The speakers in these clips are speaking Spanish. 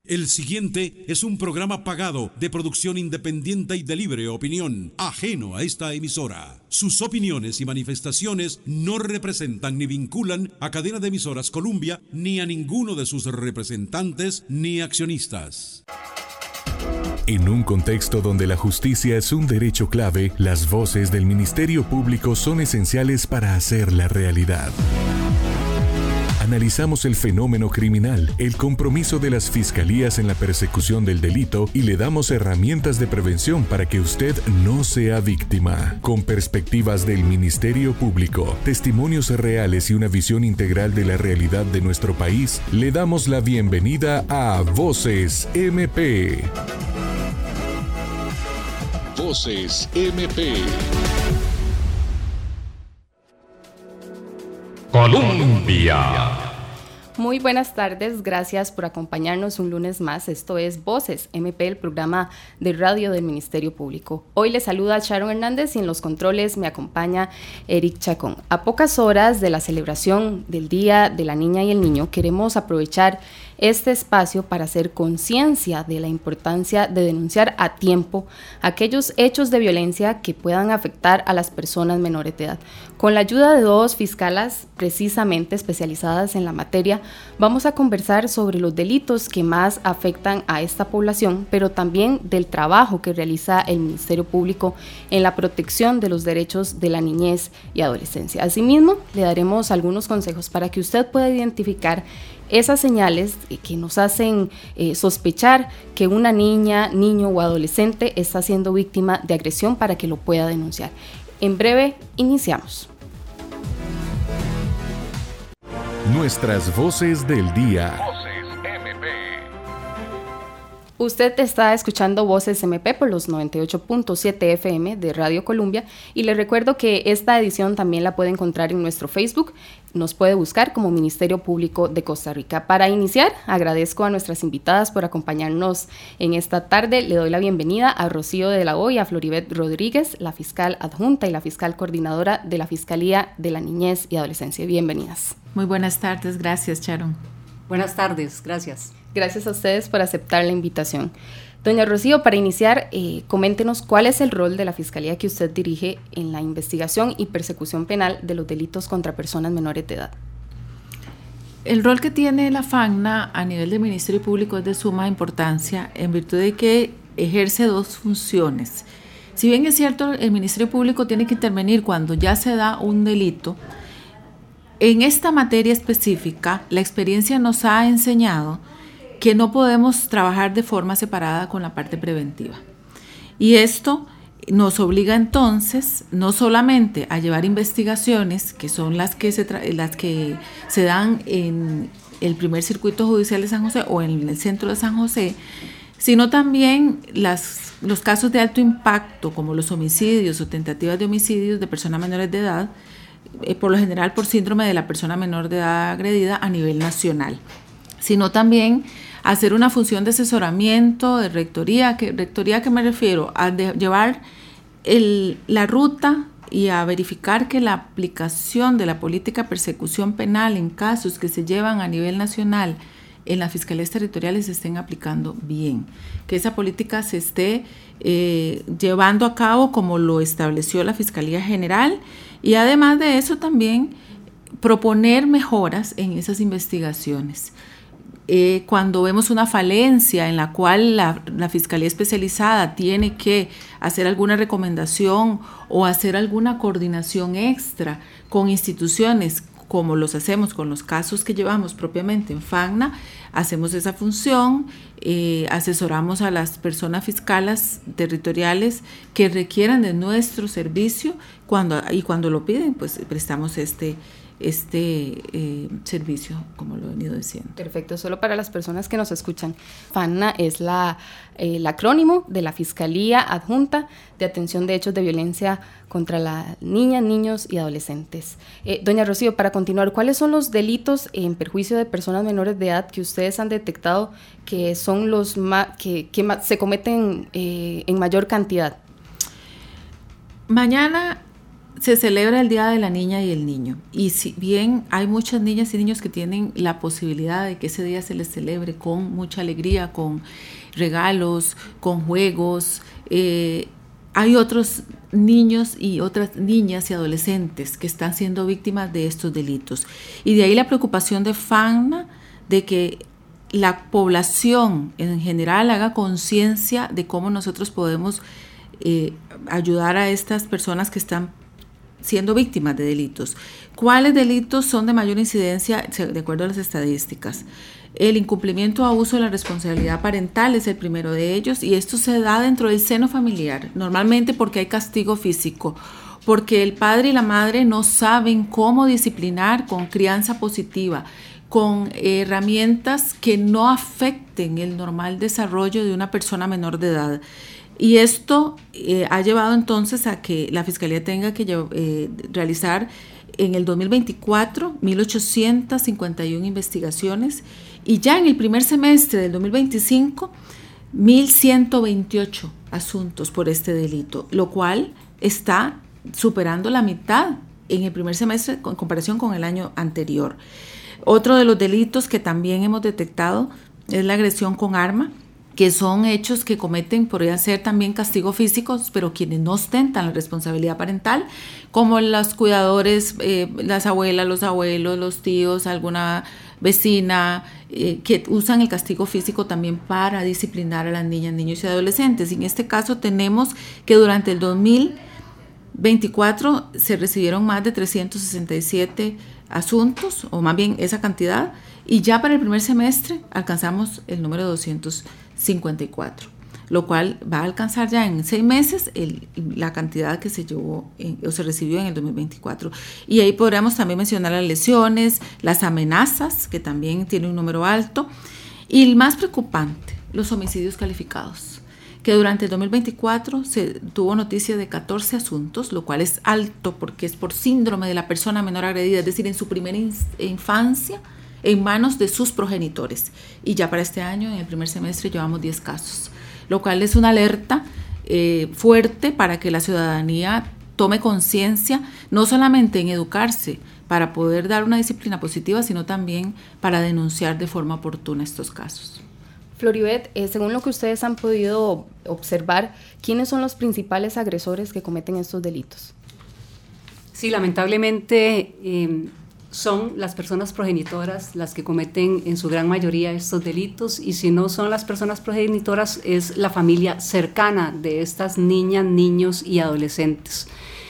El siguiente es un programa pagado de producción independiente y de libre opinión, ajeno a esta emisora. Sus opiniones y manifestaciones no representan ni vinculan a Cadena de Emisoras Columbia ni a ninguno de sus representantes ni accionistas. En un contexto donde la justicia es un derecho clave, las voces del Ministerio Público son esenciales para hacerla realidad. Analizamos el fenómeno criminal, el compromiso de las fiscalías en la persecución del delito y le damos herramientas de prevención para que usted no sea víctima. Con perspectivas del Ministerio Público, testimonios reales y una visión integral de la realidad de nuestro país, le damos la bienvenida a Voces MP. Voces MP. Colombia. Muy buenas tardes, gracias por acompañarnos un lunes más. Esto es Voces MP, el programa de radio del Ministerio Público. Hoy les saluda Sharon Hernández y en los controles me acompaña Eric Chacón. A pocas horas de la celebración del Día de la Niña y el Niño, queremos aprovechar este espacio para hacer conciencia de la importancia de denunciar a tiempo aquellos hechos de violencia que puedan afectar a las personas menores de edad. Con la ayuda de dos fiscalas precisamente especializadas en la materia, vamos a conversar sobre los delitos que más afectan a esta población, pero también del trabajo que realiza el Ministerio Público en la protección de los derechos de la niñez y adolescencia. Asimismo, le daremos algunos consejos para que usted pueda identificar esas señales que nos hacen sospechar que una niña, niño o adolescente está siendo víctima de agresión para que lo pueda denunciar. En breve, iniciamos. Nuestras voces del día. Usted está escuchando Voces MP por los 98.7 FM de Radio Columbia y le recuerdo que esta edición también la puede encontrar en nuestro Facebook. Nos puede buscar como Ministerio Público de Costa Rica. Para iniciar, agradezco a nuestras invitadas por acompañarnos en esta tarde. Le doy la bienvenida a Rocío de la O y a Floribet Rodríguez, la fiscal adjunta y la fiscal coordinadora de la Fiscalía de la Niñez y Adolescencia. Bienvenidas. Muy buenas tardes, gracias Sharon. Buenas tardes, gracias. Gracias a ustedes por aceptar la invitación. Doña Rocío, para iniciar, coméntenos cuál es el rol de la Fiscalía que usted dirige en la investigación y persecución penal de los delitos contra personas menores de edad. El rol que tiene la FACNA a nivel del Ministerio Público es de suma importancia en virtud de que ejerce dos funciones. Si bien es cierto, el Ministerio Público tiene que intervenir cuando ya se da un delito, en esta materia específica, la experiencia nos ha enseñado que no podemos trabajar de forma separada con la parte preventiva. Y esto nos obliga entonces no solamente a llevar investigaciones, que son las que se dan en el primer circuito judicial de San José o en el centro de San José, sino también los casos de alto impacto, como los homicidios o tentativas de homicidios de personas menores de edad, por lo general por síndrome de la persona menor de edad agredida a nivel nacional, sino también hacer una función de asesoramiento, de rectoría que me refiero a llevar la ruta y a verificar que la aplicación de la política de persecución penal en casos que se llevan a nivel nacional en las fiscalías territoriales se estén aplicando bien, que esa política se esté llevando a cabo como lo estableció la Fiscalía General y además de eso también proponer mejoras en esas investigaciones. Cuando vemos una falencia en la cual la Fiscalía Especializada tiene que hacer alguna recomendación o hacer alguna coordinación extra con instituciones, como los hacemos con los casos que llevamos propiamente en FACNA, hacemos esa función, asesoramos a las personas fiscales territoriales que requieran de nuestro servicio cuando lo piden, pues prestamos este servicio, como lo he venido diciendo. Perfecto, solo para las personas que nos escuchan, FACNA es el acrónimo de la Fiscalía Adjunta de Atención de Hechos de Violencia contra la Niña, Niños y Adolescentes. Doña Rocío, para continuar, ¿cuáles son los delitos en perjuicio de personas menores de edad que ustedes han detectado que son los que se cometen en mayor cantidad? Mañana se celebra el Día de la Niña y el Niño, y si bien hay muchas niñas y niños que tienen la posibilidad de que ese día se les celebre con mucha alegría, con regalos, con juegos, hay otros niños y otras niñas y adolescentes que están siendo víctimas de estos delitos. Y de ahí la preocupación de FANA de que la población en general haga conciencia de cómo nosotros podemos ayudar a estas personas que están siendo víctimas de delitos. ¿Cuáles delitos son de mayor incidencia de acuerdo a las estadísticas? El incumplimiento o abuso de la responsabilidad parental es el primero de ellos, y esto se da dentro del seno familiar, normalmente porque hay castigo físico, porque el padre y la madre no saben cómo disciplinar con crianza positiva, con herramientas que no afecten el normal desarrollo de una persona menor de edad. Y esto ha llevado entonces a que la Fiscalía tenga que realizar en el 2024 1.851 investigaciones, y ya en el primer semestre del 2025 1.128 asuntos por este delito, lo cual está superando la mitad en el primer semestre en comparación con el año anterior. Otro de los delitos que también hemos detectado es la agresión con arma, que son hechos que cometen, podrían ser también castigos físicos, pero quienes no ostentan la responsabilidad parental, como los cuidadores, las abuelas, los abuelos, los tíos, alguna vecina, que usan el castigo físico también para disciplinar a las niñas, niños y adolescentes. Y en este caso tenemos que durante el 2024 se recibieron más de 367 asuntos, o más bien esa cantidad, y ya para el primer semestre alcanzamos el número 254, lo cual va a alcanzar ya en 6 meses la cantidad que se llevó o se recibió en el 2024. Y ahí podríamos también mencionar las lesiones, las amenazas, que también tiene un número alto, y el más preocupante, los homicidios calificados, que durante el 2024 se tuvo noticia de 14 asuntos, lo cual es alto porque es por síndrome de la persona menor agredida, es decir, en su primera infancia, en manos de sus progenitores. Y ya para este año, en el primer semestre, llevamos 10 casos, lo cual es una alerta fuerte para que la ciudadanía tome conciencia, no solamente en educarse para poder dar una disciplina positiva, sino también para denunciar de forma oportuna estos casos. Floribet, según lo que ustedes han podido observar, ¿quiénes son los principales agresores que cometen estos delitos? Sí, lamentablemente son las personas progenitoras las que cometen en su gran mayoría estos delitos, y si no son las personas progenitoras es la familia cercana de estas niñas, niños y adolescentes.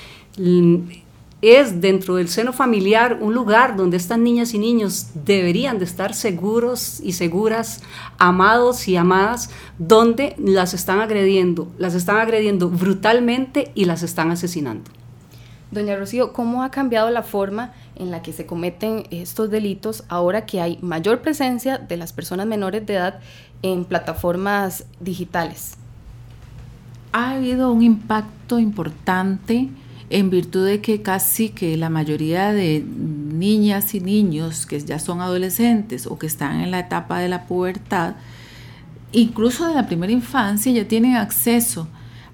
Es dentro del seno familiar un lugar donde estas niñas y niños deberían de estar seguros y seguras, amados y amadas, donde las están agrediendo brutalmente y las están asesinando. Doña Rocío, ¿cómo ha cambiado la forma en la que se cometen estos delitos ahora que hay mayor presencia de las personas menores de edad en plataformas digitales? Ha habido un impacto importante en virtud de que casi que la mayoría de niñas y niños que ya son adolescentes o que están en la etapa de la pubertad, incluso de la primera infancia, ya tienen acceso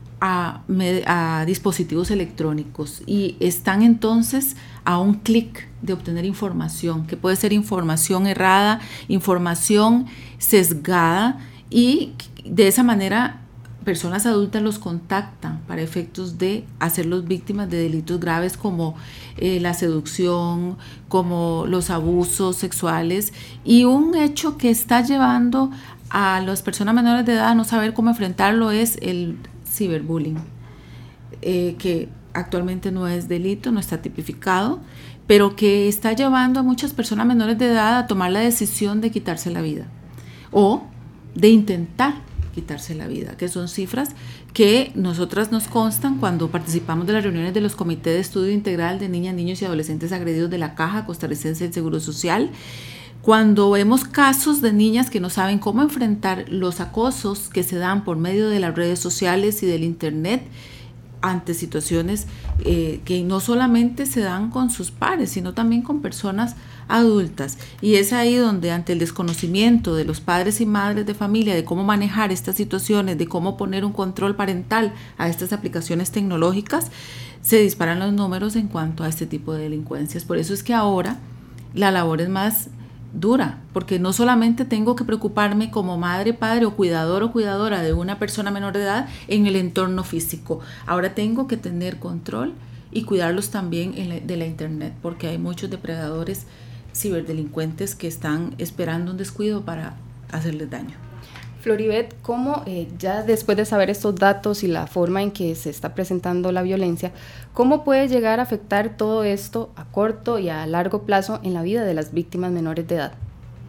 a dispositivos electrónicos y están entonces a un clic de obtener información, que puede ser información errada, información sesgada, y de esa manera personas adultas los contactan para efectos de hacerlos víctimas de delitos graves como la seducción, como los abusos sexuales, y un hecho que está llevando a las personas menores de edad a no saber cómo enfrentarlo es el ciberbullying, que actualmente no es delito, no está tipificado, pero que está llevando a muchas personas menores de edad a tomar la decisión de quitarse la vida o de intentar quitarse la vida, que son cifras que nosotras nos constan cuando participamos de las reuniones de los comités de estudio integral de niñas, niños y adolescentes agredidos de la Caja Costarricense del Seguro Social, cuando vemos casos de niñas que no saben cómo enfrentar los acosos que se dan por medio de las redes sociales y del internet ante situaciones que no solamente se dan con sus pares, sino también con personas adultas, y es ahí donde, ante el desconocimiento de los padres y madres de familia de cómo manejar estas situaciones, de cómo poner un control parental a estas aplicaciones tecnológicas, se disparan los números en cuanto a este tipo de delincuencias. Por eso es que ahora la labor es más dura, porque no solamente tengo que preocuparme como madre, padre o cuidador o cuidadora de una persona menor de edad en el entorno físico, ahora tengo que tener control y cuidarlos también de la internet, porque hay muchos depredadores ciberdelincuentes que están esperando un descuido para hacerles daño. Floribet, ¿cómo, ya después de saber estos datos y la forma en que se está presentando la violencia, cómo puede llegar a afectar todo esto a corto y a largo plazo en la vida de las víctimas menores de edad?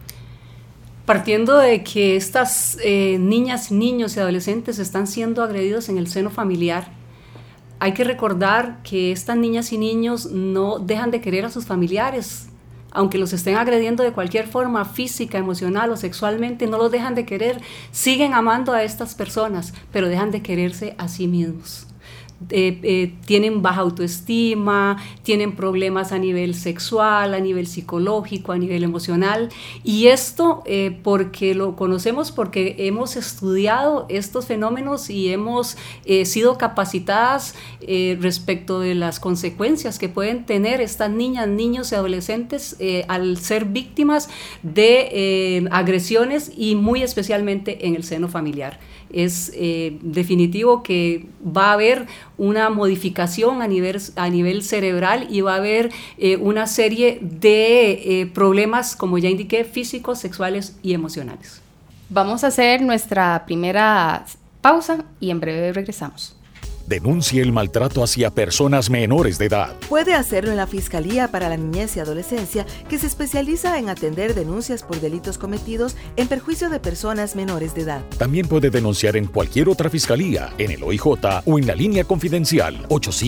Partiendo de que estas niñas, niños y adolescentes están siendo agredidos en el seno familiar, hay que recordar que estas niñas y niños no dejan de querer a sus familiares. Aunque los estén agrediendo de cualquier forma, física, emocional o sexualmente, no los dejan de querer, siguen amando a estas personas, pero dejan de quererse a sí mismos. Tienen baja autoestima, tienen problemas a nivel sexual, a nivel psicológico, a nivel emocional, y esto porque lo conocemos, porque hemos estudiado estos fenómenos y hemos sido capacitadas respecto de las consecuencias que pueden tener estas niñas, niños y adolescentes al ser víctimas de agresiones, y muy especialmente en el seno familiar. Es definitivo que va a haber una modificación a nivel cerebral, y va a haber una serie de problemas, como ya indiqué, físicos, sexuales y emocionales. Vamos a hacer nuestra primera pausa y en breve regresamos. Denuncie el maltrato hacia personas menores de edad. Puede hacerlo en la Fiscalía para la Niñez y Adolescencia, que se especializa en atender denuncias por delitos cometidos en perjuicio de personas menores de edad. También puede denunciar en cualquier otra fiscalía, en el OIJ o en la línea confidencial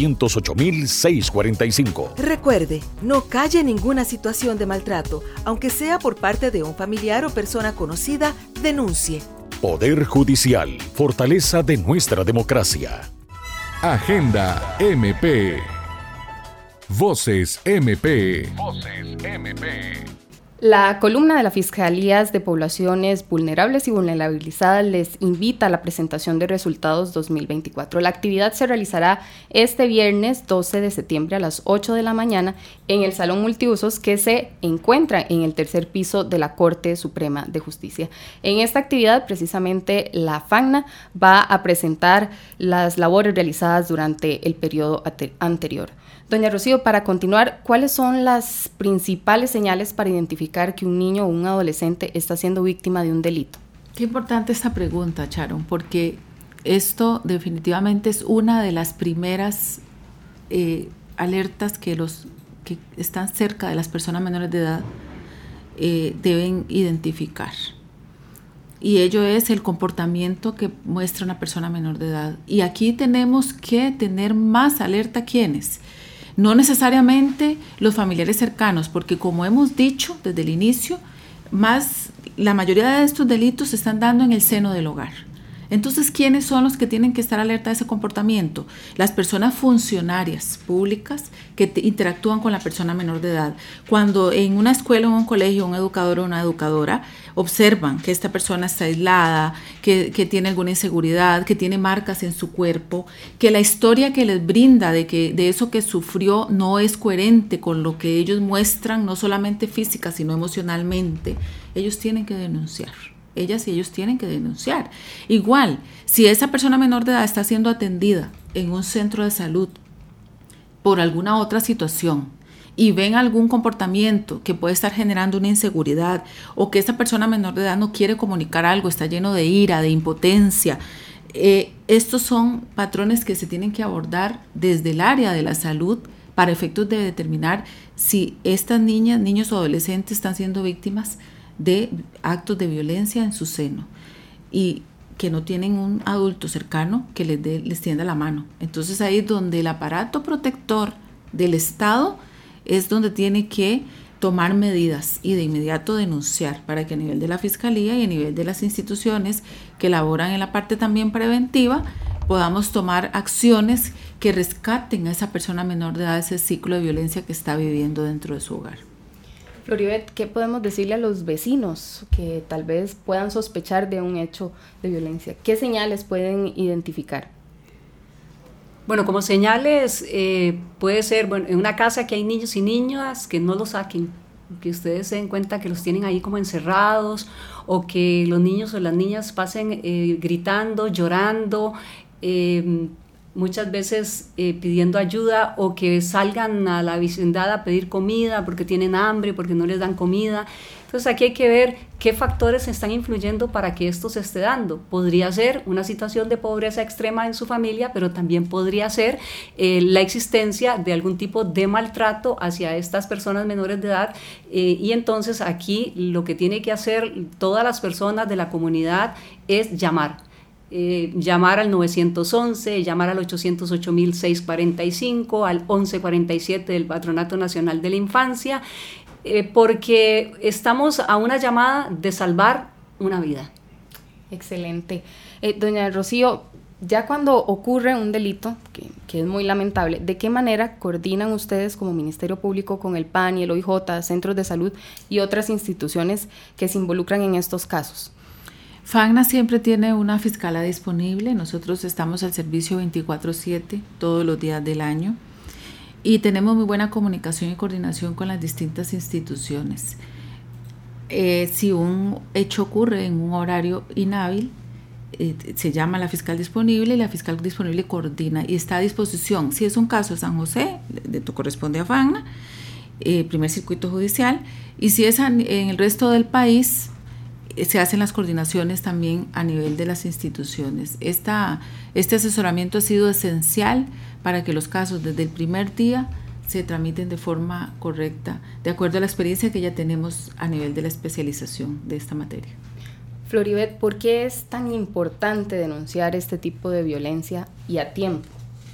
808-645. Recuerde, no calle ninguna situación de maltrato, aunque sea por parte de un familiar o persona conocida, denuncie. Poder Judicial, fortaleza de nuestra democracia. Agenda MP. Voces MP. La columna de las Fiscalías de Poblaciones Vulnerables y Vulnerabilizadas les invita a la presentación de resultados 2024. La actividad se realizará este viernes 12 de septiembre a las 8 de la mañana en el Salón Multiusos, que se encuentra en el tercer piso de la Corte Suprema de Justicia. En esta actividad, precisamente, la FANNA va a presentar las labores realizadas durante el periodo anterior. Doña Rocío, para continuar, ¿cuáles son las principales señales para identificar que un niño o un adolescente está siendo víctima de un delito? Qué importante esta pregunta, Sharon, porque esto definitivamente es una de las primeras alertas que los que están cerca de las personas menores de edad deben identificar. Y ello es el comportamiento que muestra una persona menor de edad. Y aquí tenemos que tener más alerta. ¿Quiénes? No necesariamente los familiares cercanos, porque como hemos dicho desde el inicio, la mayoría de estos delitos se están dando en el seno del hogar. Entonces, ¿quiénes son los que tienen que estar alerta de ese comportamiento? Las personas funcionarias públicas que interactúan con la persona menor de edad. Cuando en una escuela o en un colegio un educador o una educadora observan que esta persona está aislada, que tiene alguna inseguridad, que tiene marcas en su cuerpo, que la historia que les brinda de eso que sufrió no es coherente con lo que ellos muestran, no solamente física, sino emocionalmente, ellos tienen que denunciar. Ellas y ellos tienen que denunciar. Igual, si esa persona menor de edad está siendo atendida en un centro de salud por alguna otra situación y ven algún comportamiento que puede estar generando una inseguridad, o que esa persona menor de edad no quiere comunicar algo, está lleno de ira, de impotencia, estos son patrones que se tienen que abordar desde el área de la salud para efectos de determinar si estas niñas, niños o adolescentes están siendo víctimas de actos de violencia en su seno y que no tienen un adulto cercano que les tienda la mano. Entonces ahí es donde el aparato protector del Estado es donde tiene que tomar medidas y de inmediato denunciar, para que a nivel de la Fiscalía y a nivel de las instituciones que elaboran en la parte también preventiva podamos tomar acciones que rescaten a esa persona menor de edad, ese ciclo de violencia que está viviendo dentro de su hogar. Floribet, ¿qué podemos decirle a los vecinos que tal vez puedan sospechar de un hecho de violencia? ¿Qué señales pueden identificar? Bueno, como señales puede ser, bueno, en una casa que hay niños y niñas, que no los saquen, que ustedes se den cuenta que los tienen ahí como encerrados, o que los niños o las niñas pasen gritando, llorando, muchas veces pidiendo ayuda, o que salgan a la vecindad a pedir comida porque tienen hambre, porque no les dan comida. Entonces aquí hay que ver qué factores están influyendo para que esto se esté dando. Podría ser una situación de pobreza extrema en su familia, pero también podría ser la existencia de algún tipo de maltrato hacia estas personas menores de edad, y entonces aquí lo que tiene que hacer todas las personas de la comunidad es llamar. Llamar al 911, llamar al 808.645, al 1147 del Patronato Nacional de la Infancia, porque estamos a una llamada de salvar una vida. Excelente. Doña Rocío, ya cuando ocurre un delito, que es muy lamentable, ¿de qué manera coordinan ustedes como Ministerio Público con el PAN y el OIJ, centros de salud y otras instituciones que se involucran en estos casos? FACNA siempre tiene una fiscala disponible. Nosotros estamos al servicio 24/7 todos los días del año y tenemos muy buena comunicación y coordinación con las distintas instituciones. Si un hecho ocurre en un horario inhábil, se llama a la fiscal disponible y la fiscal disponible coordina y está a disposición. Si es un caso de San José, corresponde a FACNA, primer circuito judicial, y si es en el resto del país, se hacen las coordinaciones también a nivel de las instituciones. Este asesoramiento ha sido esencial para que los casos desde el primer día se tramiten de forma correcta, de acuerdo a la experiencia que ya tenemos a nivel de la especialización de esta materia. Floribet, ¿por qué es tan importante denunciar este tipo de violencia y a tiempo?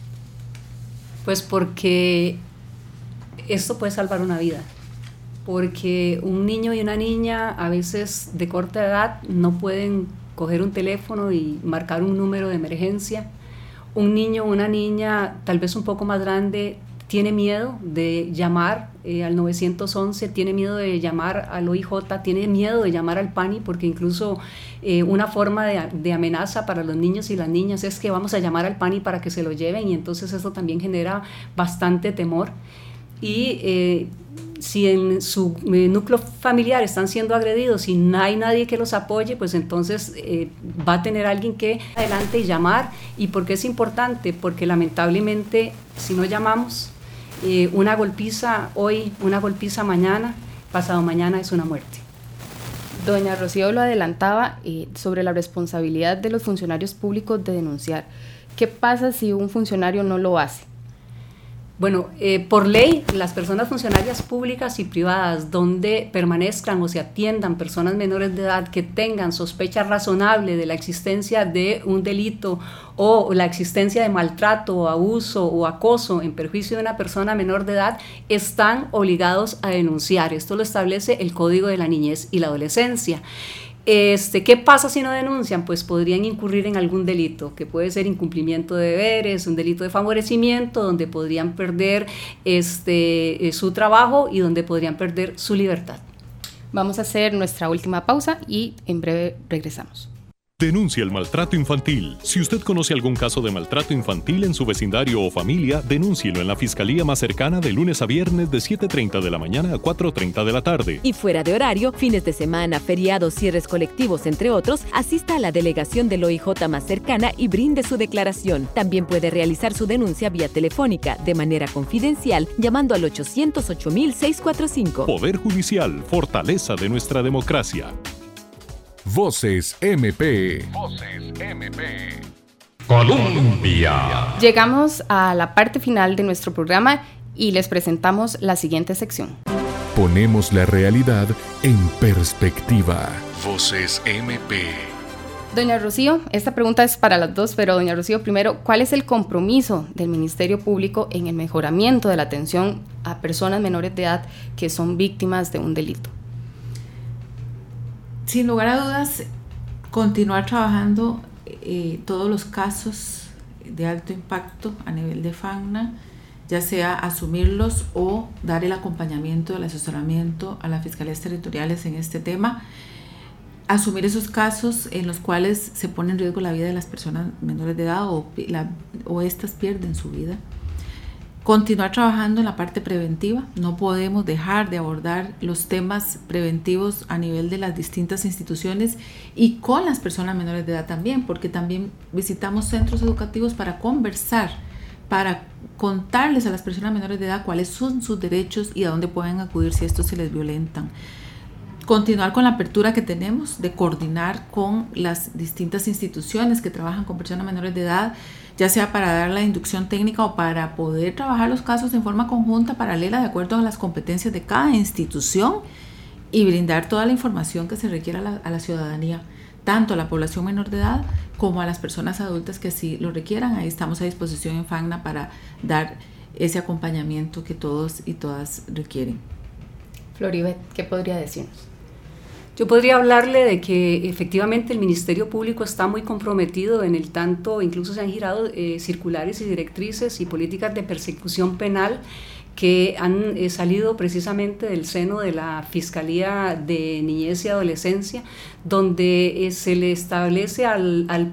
Pues porque esto puede salvar una vida. Porque un niño y una niña a veces de corta edad no pueden coger un teléfono y marcar un número de emergencia. Un niño o una niña tal vez un poco más grande tiene miedo de llamar al 911, tiene miedo de llamar al OIJ, tiene miedo de llamar al PANI, porque incluso una forma de amenaza para los niños y las niñas es que vamos a llamar al PANI para que se lo lleven, y entonces eso también genera bastante temor. Y si en su núcleo familiar están siendo agredidos y no hay nadie que los apoye, pues entonces va a tener alguien que adelante y llamar. ¿Y por qué es importante? Porque lamentablemente si no llamamos, una golpiza hoy, una golpiza mañana, pasado mañana es una muerte. Doña Rocío lo adelantaba sobre la responsabilidad de los funcionarios públicos de denunciar. ¿Qué pasa si un funcionario no lo hace? Bueno, por ley, las personas funcionarias públicas y privadas donde permanezcan o se atiendan personas menores de edad que tengan sospecha razonable de la existencia de un delito o la existencia de maltrato o abuso o acoso en perjuicio de una persona menor de edad, están obligados a denunciar. Esto lo establece el Código de la Niñez y la Adolescencia. ¿Qué pasa si no denuncian? Pues podrían incurrir en algún delito, que puede ser incumplimiento de deberes, un delito de favorecimiento, donde podrían perder su trabajo y donde podrían perder su libertad. Vamos a hacer nuestra última pausa y en breve regresamos. Denuncia el maltrato infantil. Si usted conoce algún caso de maltrato infantil en su vecindario o familia, denúncielo en la fiscalía más cercana de lunes a viernes de 7:30 de la mañana a 4:30 de la tarde. Y fuera de horario, fines de semana, feriados, cierres colectivos, entre otros, asista a la delegación del OIJ más cercana y brinde su declaración. También puede realizar su denuncia vía telefónica, de manera confidencial, llamando al 808.645. Poder Judicial, fortaleza de nuestra democracia. Voces MP. Voces MP. Colombia. Llegamos a la parte final de nuestro programa y les presentamos la siguiente sección. Ponemos la realidad en perspectiva. Voces MP. Doña Rocío, esta pregunta es para las dos, pero doña Rocío, primero, ¿cuál es el compromiso del Ministerio Público en el mejoramiento de la atención a personas menores de edad que son víctimas de un delito? Sin lugar a dudas, continuar trabajando todos los casos de alto impacto a nivel de FACNA, ya sea asumirlos o dar el acompañamiento, el asesoramiento a las fiscalías territoriales en este tema, asumir esos casos en los cuales se pone en riesgo la vida de las personas menores de edad o estas pierden su vida. Continuar trabajando en la parte preventiva. No podemos dejar de abordar los temas preventivos a nivel de las distintas instituciones y con las personas menores de edad también, porque también visitamos centros educativos para conversar, para contarles a las personas menores de edad cuáles son sus derechos y a dónde pueden acudir si estos se les violentan. Continuar con la apertura que tenemos de coordinar con las distintas instituciones que trabajan con personas menores de edad, ya sea para dar la inducción técnica o para poder trabajar los casos en forma conjunta, paralela, de acuerdo a las competencias de cada institución, y brindar toda la información que se requiera a la ciudadanía, tanto a la población menor de edad como a las personas adultas que así lo requieran. Ahí estamos a disposición en FACNA para dar ese acompañamiento que todos y todas requieren. Floribet, ¿qué podría decirnos? Yo podría hablarle de que efectivamente el Ministerio Público está muy comprometido en el tanto, incluso se han girado circulares y directrices y políticas de persecución penal que han salido precisamente del seno de la Fiscalía de Niñez y Adolescencia, donde se le establece a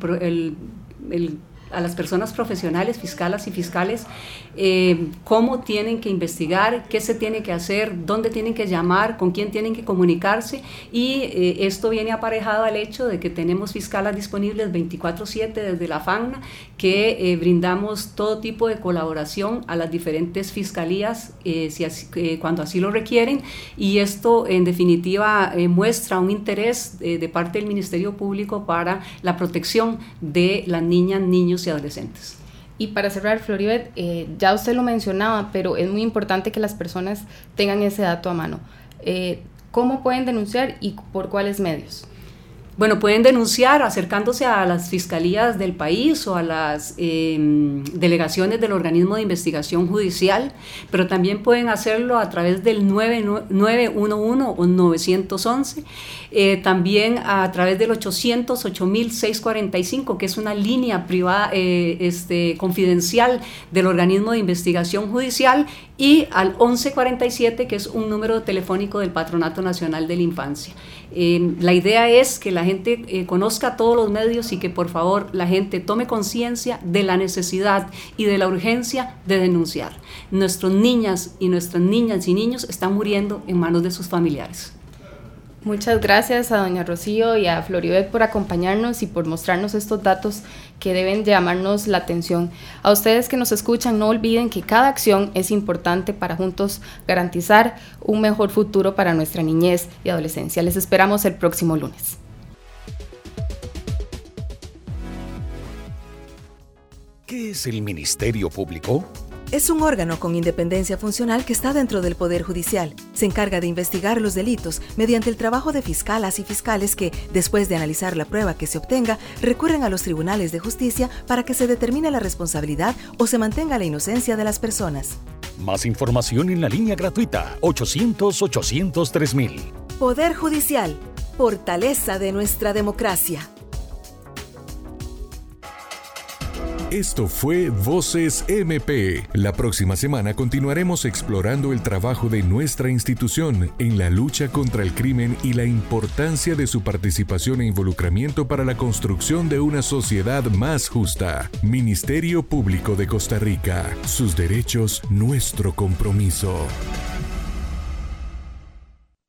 las personas profesionales, fiscalas y fiscales, cómo tienen que investigar, qué se tiene que hacer, dónde tienen que llamar, con quién tienen que comunicarse, y esto viene aparejado al hecho de que tenemos fiscalas disponibles 24/7 desde la FACNA, que brindamos todo tipo de colaboración a las diferentes fiscalías cuando así lo requieren, y esto en definitiva muestra un interés de parte del Ministerio Público para la protección de las niñas, niños y adolescentes. Y para cerrar, Floribet, ya usted lo mencionaba, pero es muy importante que las personas tengan ese dato a mano. ¿Cómo pueden denunciar y por cuáles medios? Bueno, pueden denunciar acercándose a las fiscalías del país o a las delegaciones del organismo de investigación judicial, pero también pueden hacerlo a través del 911 o 911, también a través del 800-8645, que es una línea privada confidencial del organismo de investigación judicial, y al 1147, que es un número telefónico del Patronato Nacional de la Infancia. La idea es que la gente conozca todos los medios y que por favor la gente tome conciencia de la necesidad y de la urgencia de denunciar. Nuestras niñas y niños están muriendo en manos de sus familiares. Muchas gracias a doña Rocío y a Floribet por acompañarnos y por mostrarnos estos datos que deben llamarnos la atención. A ustedes que nos escuchan, no olviden que cada acción es importante para juntos garantizar un mejor futuro para nuestra niñez y adolescencia. Les esperamos el próximo lunes. ¿Qué es el Ministerio Público? Es un órgano con independencia funcional que está dentro del Poder Judicial. Se encarga de investigar los delitos mediante el trabajo de fiscalas y fiscales que, después de analizar la prueba que se obtenga, recurren a los tribunales de justicia para que se determine la responsabilidad o se mantenga la inocencia de las personas. Más información en la línea gratuita 800-800-3000. Poder Judicial, fortaleza de nuestra democracia. Esto fue Voces MP. La próxima semana continuaremos explorando el trabajo de nuestra institución en la lucha contra el crimen y la importancia de su participación e involucramiento para la construcción de una sociedad más justa. Ministerio Público de Costa Rica. Sus derechos, nuestro compromiso.